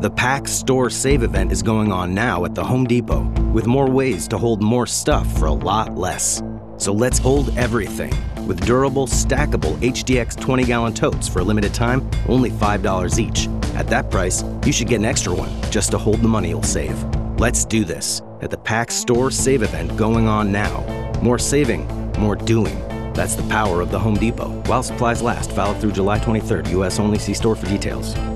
The Pack Store Save event is going on now at the Home Depot, with more ways to hold more stuff for a lot less. So let's hold everything with durable, stackable HDX 20-gallon totes for a limited time, only $5 each. At that price, you should get an extra one just to hold the money you'll save. Let's do this at the Pack Store Save event going on now. More saving, more doing. That's the power of the Home Depot. While supplies last, valid through July 23rd. U.S. only. See store for details.